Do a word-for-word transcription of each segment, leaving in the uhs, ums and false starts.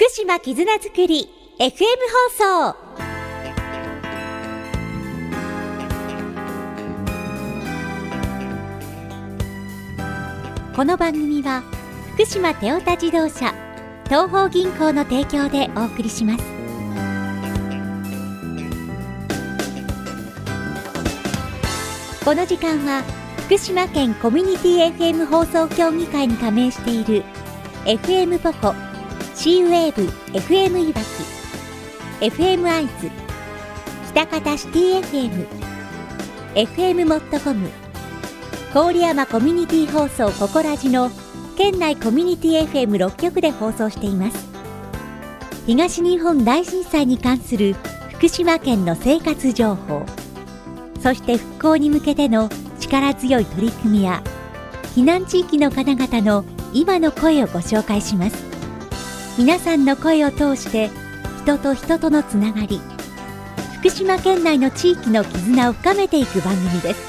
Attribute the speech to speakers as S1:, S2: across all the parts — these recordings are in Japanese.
S1: 福島絆づくり エフエム 放送。この番組は福島テオタ自動車東邦銀行の提供でお送りします。この時間は福島県コミュニティ エフエム 放送協議会に加盟している エフエム ポコ、シーウェーブ エフエム いわき、エフエム 会津、北方シティ エフエム、エフエム モットコム、郡山コミュニティ放送ココラジの県内コミュニティ エフエムろっ 局で放送しています。東日本大震災に関する福島県の生活情報、そして復興に向けての力強い取り組みや避難地域の方々の今の声をご紹介します。皆さんの声を通して人と人とのつながり、福島県内の地域の絆を深めていく番組です。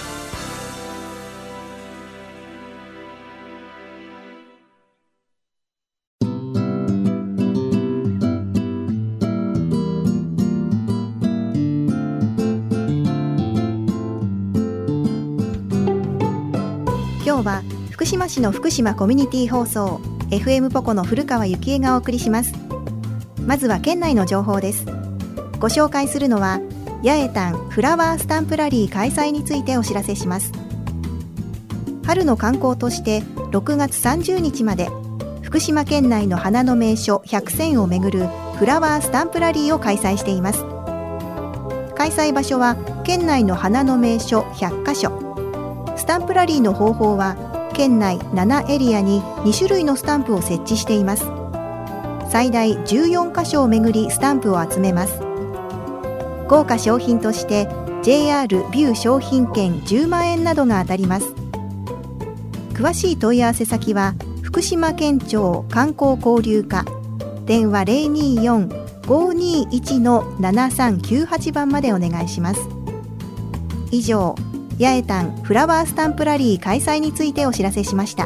S2: 今日は福島市の福島コミュニティ放送 エフエム ポコの古川幸恵がお送りします。まずは県内の情報です。ご紹介するのは八重丹フラワースタンプラリー開催についてお知らせします。春の観光としてろくがつさんじゅうにちまで福島県内の花の名所ひゃくせんをめぐるフラワースタンプラリーを開催しています。開催場所は県内の花の名所ひゃっかしょ。スタンプラリーの方法は県内ななエリアににしゅるいのスタンプを設置しています。最大じゅうよんかしょをめぐりスタンプを集めます。豪華賞品として ジェイアール ビュー商品券じゅうまんえんなどが当たります。詳しい問い合わせ先は福島県庁観光交流課、電話 ゼロにーよん ごーにーいち のななさんきゅうはち 番までお願いします。以上、八重丹フラワースタンプラリー開催についてお知らせしました。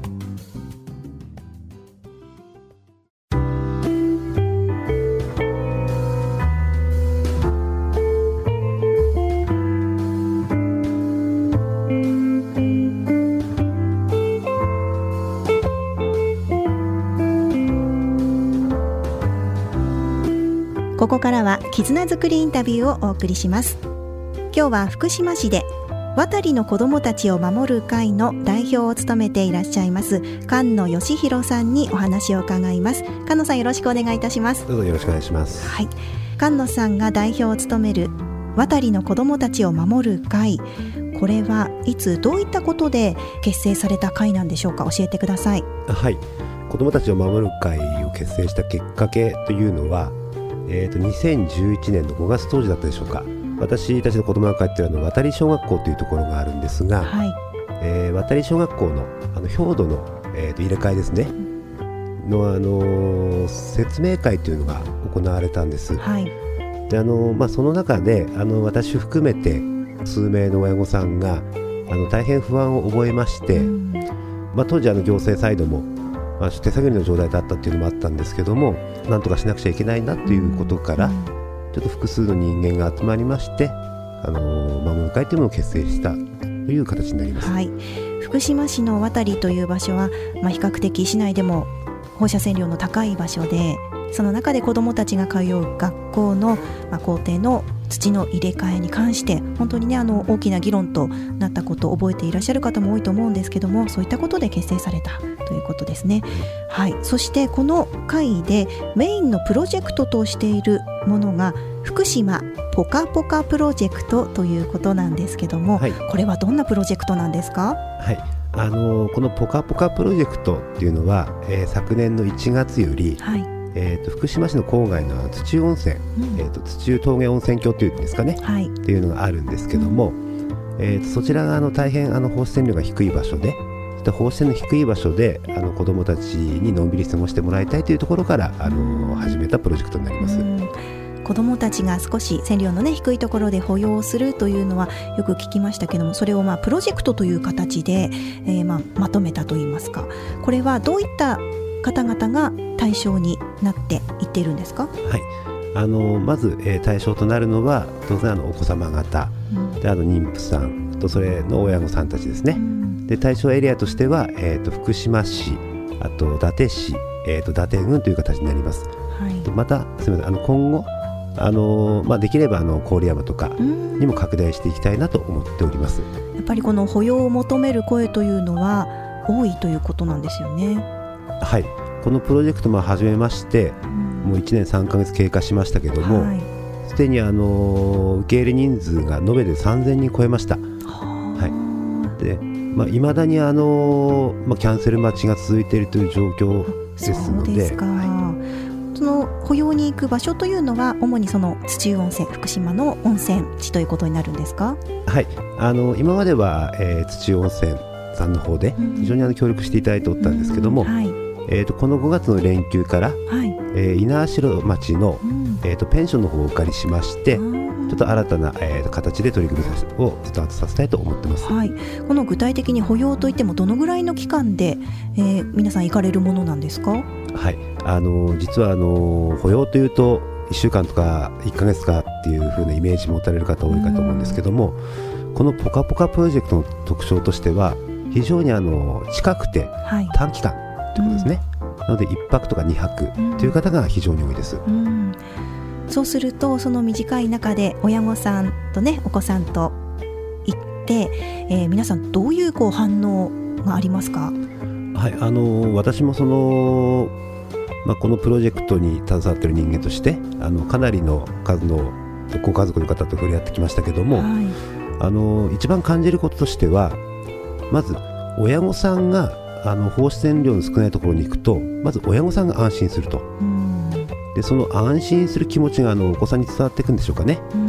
S2: ここからは絆づくりインタビューをお送りします。今日は福島市で渡りの子どもたちを守る会の代表を務めていらっしゃいます菅野義弘さんにお話を伺います。菅野さん、よろしくお願いいたします。
S3: どうぞよろしくお願いします。
S2: はい、菅野さんが代表を務める渡りの子どもたちを守る会、これはいつどういったことで結成された会なんでしょうか。教えてください。
S3: はい、子どもたちを守る会を結成したきっかけというのは、えーと、にせんじゅういちねんのごがつ当時だったでしょうか。私たちの子どもが通っているのは渡り小学校というところがあるんですが、はい、えー、渡り小学校の、あの表土の、えー、と入れ替えですね、の、あのー、説明会というのが行われたんです。はい、で、あのーまあ、その中であの私含めて数名の親御さんがあの大変不安を覚えまして、うん、まあ、当時あの行政サイドも、まあ、手探りの状態だったっていうのもあったんですけども、なんとかしなくちゃいけないなということから、うん、ちょっと複数の人間が集まりまして、あのー、守る会というのを結成したという形になります。
S2: はい、福島市の渡りという場所は、まあ、比較的市内でも放射線量の高い場所で、その中で子どもたちが通う学校の、まあ、校庭の土の入れ替えに関して本当にね、あの大きな議論となったことを覚えていらっしゃる方も多いと思うんですけども、そういったことで結成されたということですね。はい、そしてこの会でメインのプロジェクトとしているものが福島ポカポカプロジェクトということなんですけども、はい、これはどんなプロジェクトなんですか？
S3: はい、あのー、このポカポカプロジェクトっていうのは、えー、昨年のいちがつより、はい、えー、と福島市の郊外の土中温泉、うん、えー、と土中峠温泉郷というんですかね、はい、っていうのがあるんですけども、うん、えー、とそちらがあの大変あの放射線量が低い場所で、放射線の低い場所であの子どもたちにのんびり過ごしてもらいたいというところからあの始めたプロジェクトになります。うん、
S2: 子どもたちが少し線量の、ね、低いところで保養するというのはよく聞きましたけども、それをまあプロジェクトという形で、えー、まあまとめたといいますか、これはどういった方々が対象になっていっているんですか？
S3: はい、あのまず、えー、対象となるのは当然あのお子様方、うん、であの妊婦さんとそれの親御さんたちですね、うん、で対象エリアとしては、えー、と福島市、あと伊達市、えー、と伊達郡という形になります、はい、またすみません、あの今後あの、まあ、できればあの郡山とかにも拡大していきたいなと思っております。
S2: やっぱりこの保養を求める声というのは多いということなんですよね。
S3: はい、このプロジェクトも始めまして、うん、もういちねんさんかげつ経過しましたけども、はい、すでにあの受け入れ人数が延べでさんぜんにん超えました。はい、で、まあ、未だにあの、まあ、キャンセル待ちが続いているという状況ですので。そうですか、はい、その保養に行く場所というのは主にその土湯温泉、福島の温泉地ということになるんですか？はい、あの今までは、えー、土湯温泉さんの方で非常にあの協力していただいておったんですけども、うんうん、はい、えー、とこのごがつの連休から、はい、えー、猪苗代町の、うん、えー、とペンションの方をお借りしまして、うん、ちょっと新たな、えー、と形で取り組みをスタートさせたいと思ってます。
S2: はい、この具体的に保養といってもどのぐらいの期間で、えー、皆さん行かれるものなんですか？
S3: はい、あの実はあの保養というといっしゅうかんとかいっかげつかっていう風なイメージ持たれる方多いかと思うんですけども、このポカポカプロジェクトの特徴としては非常にあの近くて短期間ということですね、はい、なのでいっぱくとかにはくという方が非常に多いです、うんうん、
S2: そうするとその短い中で親御さんとねお子さんと行って、えー、皆さんどういうこう反応がありますか？
S3: はい、あの私もその、まあ、このプロジェクトに携わっている人間としてあのかなりの数のご家族の方と触れ合ってきましたけども、はい、あの一番感じることとしてはまず親御さんがあの放射線量の少ないところに行くとまず親御さんが安心すると、うん、でその安心する気持ちがあのお子さんに伝わっていくんでしょうかね、うん、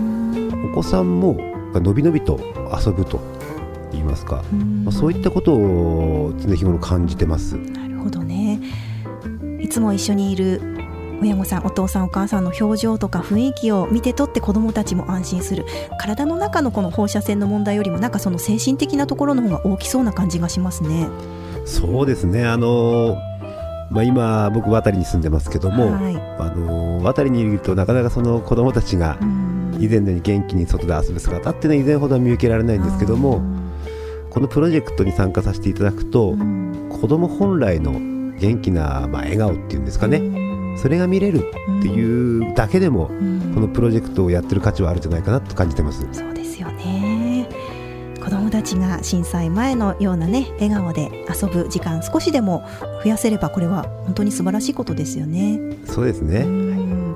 S3: お子さんものびのびと遊ぶと言いますか、うん、まあ、そういったことを常日頃感じてます。
S2: なるほどね。いつも一緒にいる親御さん、お父さんお母さんの表情とか雰囲気を見てとって子どもたちも安心する。体の中のこの放射線の問題よりもなんかその精神的なところの方が大きそうな感じがしますね。
S3: そうですね、あの、まあ、今僕渡りに住んでますけども、はい、あの渡りにいるとなかなかその子どもたちが以前のように元気に外で遊ぶ姿っていうのは以前ほどは見受けられないんですけども、このプロジェクトに参加させていただくと、子ども本来の元気な、まあ、笑顔っていうんですかね、それが見れるっていうだけでも、うん、このプロジェクトをやってる価値はあるんじゃないかなと感じてます。
S2: そうですよね。子どもたちが震災前のようなね笑顔で遊ぶ時間少しでも増やせればこれは本当に素晴らしいことですよね。
S3: そうですね、
S2: はい、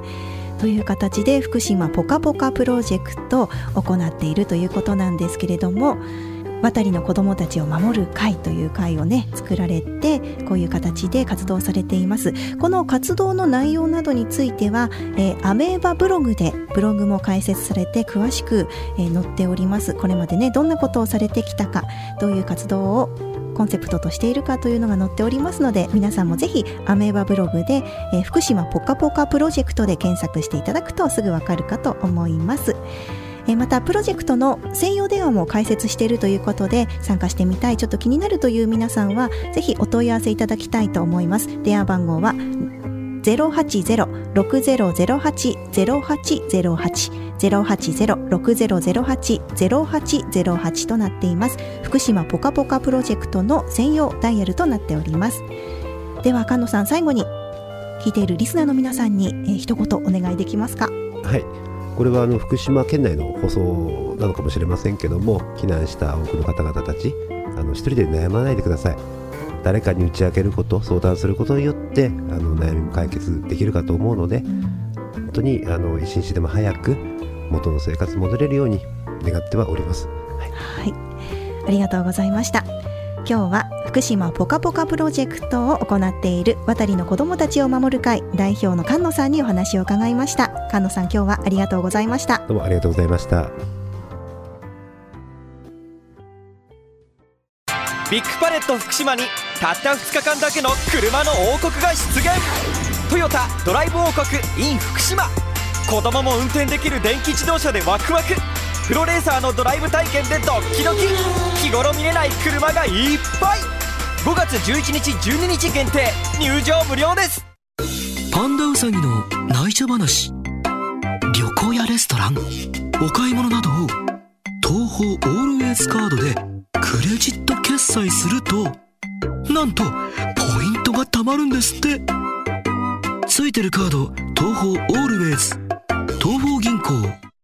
S2: という形で福島ポカポカプロジェクトを行っているということなんですけれども、渡りの子どもたちを守る会という会をね作られてこういう形で活動されています。この活動の内容などについては、えー、アメーバブログでブログも開設されて詳しく、えー、載っております。これまでねどんなことをされてきたか、どういう活動をコンセプトとしているかというのが載っておりますので、皆さんもぜひアメーバブログで、えー、福島ポカポカプロジェクトで検索していただくとすぐわかるかと思います。またプロジェクトの専用電話も開設しているということで、参加してみたい、ちょっと気になるという皆さんはぜひお問い合わせいただきたいと思います。電話番号は ゼロはちゼロ ろくゼロゼロはち ゼロはちゼロはち ゼロはちゼロ ろくゼロゼロはち ゼロはちゼロはちとなっています。福島ポカポカプロジェクトの専用ダイヤルとなっております。では菅野さん、最後に聞いているリスナーの皆さんに、えー、一言お願いできますか？
S3: はい、これはあの福島県内の放送なのかもしれませんけども、避難した多くの方々たち、あの一人で悩まないでください。誰かに打ち明けること、相談することによってあの悩みも解決できるかと思うので、うん、本当にあの一日でも早く元の生活に戻れるように願ってはおります。はい、
S2: はい、ありがとうございました。今日は福島ポカポカプロジェクトを行っている渡りの子どもたちを守る会代表の菅野さんにお話を伺いました。菅野さん、今日はありがとうございました。
S3: どうもありがとうございました。
S4: ビッグパレット福島にたったふつかかんだけの車の王国が出現。トヨタドライブ王国 in 福島。子供も運転できる電気自動車でワクワク、プロレーサーのドライブ体験でドッキドキ、日頃見れない車がいっぱい。 ごがつじゅういちにちじゅうににち限定、入場無料です。
S5: パンダウサギの内緒話、旅行やレストラン、お買い物などを東宝オールウェイズカードでクレジット決済すると、なんとポイントが貯まるんですって。ついてるカード、東宝オールウェイズ、東宝銀行。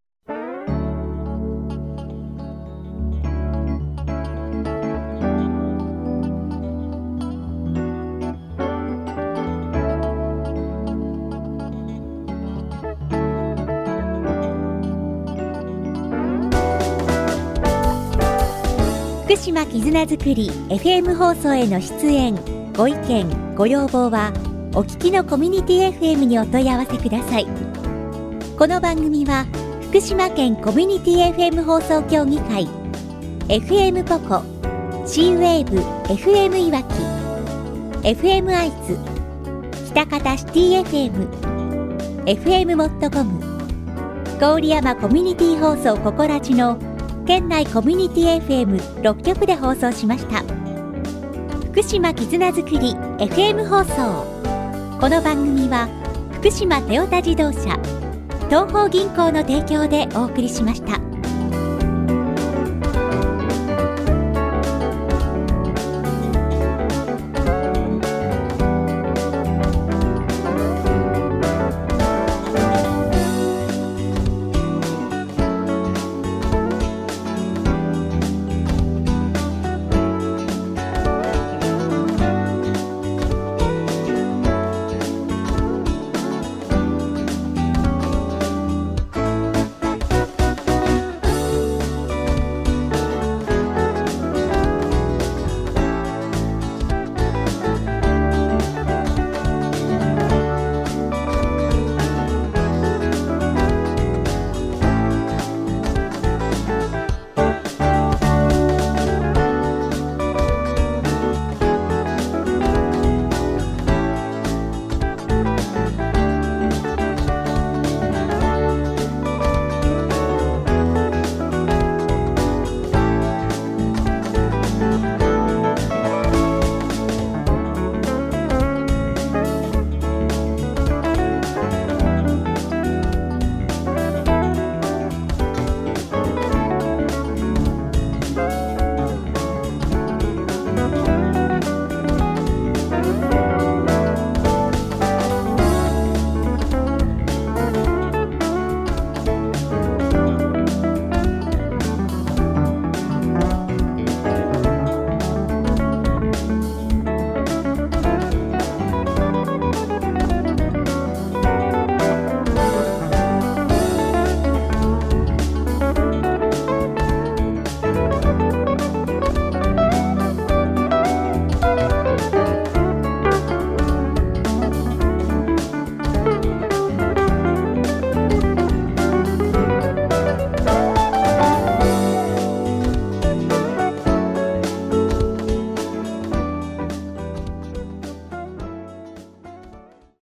S1: 福島絆づくり エフエム 放送への出演、ご意見、ご要望はお聞きのコミュニティ エフエム にお問い合わせください。この番組は福島県コミュニティ エフエム 放送協議会、 エフエム ポコ、 C ウェーブ エフエム いわき、 エフエム 愛知、北方シティ エフエム、 エフエム モットコム、郡山コミュニティ放送ココラジの県内コミュニティ エフエムろっきょくで放送しました。福島絆づくり エフエム 放送。この番組は福島トヨタ自動車、東邦銀行の提供でお送りしました。